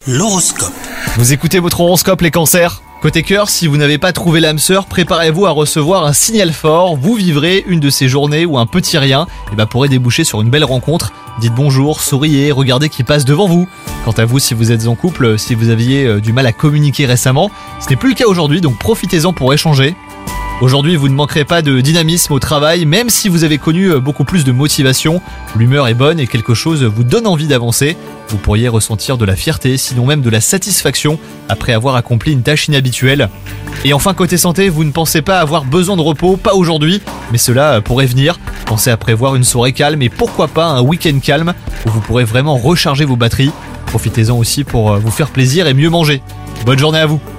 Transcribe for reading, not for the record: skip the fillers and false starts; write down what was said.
L'horoscope. Vous écoutez votre horoscope les cancers. Côté cœur, si vous n'avez pas trouvé l'âme sœur, préparez-vous à recevoir un signal fort. Vous vivrez une de ces journées où un petit rien pourrait déboucher sur une belle rencontre. Dites bonjour, souriez, regardez qui passe devant vous. Quant à vous, si vous êtes en couple, si vous aviez du mal à communiquer récemment, ce n'est plus le cas aujourd'hui, donc profitez-en pour échanger. Aujourd'hui, vous ne manquerez pas de dynamisme au travail, même si vous avez connu beaucoup plus de motivation. L'humeur est bonne et quelque chose vous donne envie d'avancer. Vous pourriez ressentir de la fierté, sinon même de la satisfaction, après avoir accompli une tâche inhabituelle. Et enfin, côté santé, vous ne pensez pas avoir besoin de repos, pas aujourd'hui, mais cela pourrait venir. Pensez à prévoir une soirée calme et pourquoi pas un week-end calme, où vous pourrez vraiment recharger vos batteries. Profitez-en aussi pour vous faire plaisir et mieux manger. Bonne journée à vous!